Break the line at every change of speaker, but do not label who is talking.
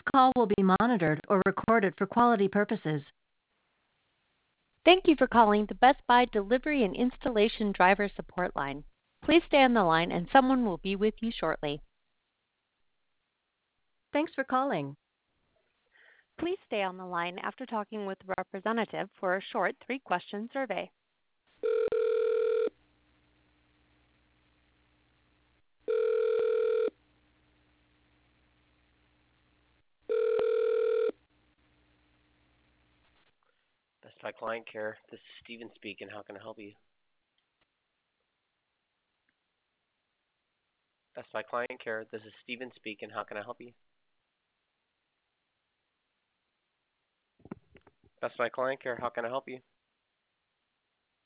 call will be monitored or recorded for quality purposes.
Thank you for calling the Best Buy Delivery and Installation Driver Support Line. Please stay on the line and someone will be with you shortly.
Thanks for calling.
Please stay on the line after talking with the representative for a short 3-question survey.
Best Buy Client Care. This is Steven speaking. How can I help you? Best Buy Client Care. This is Steven speaking. How can I help you? Best Buy Client Care. How can I help you?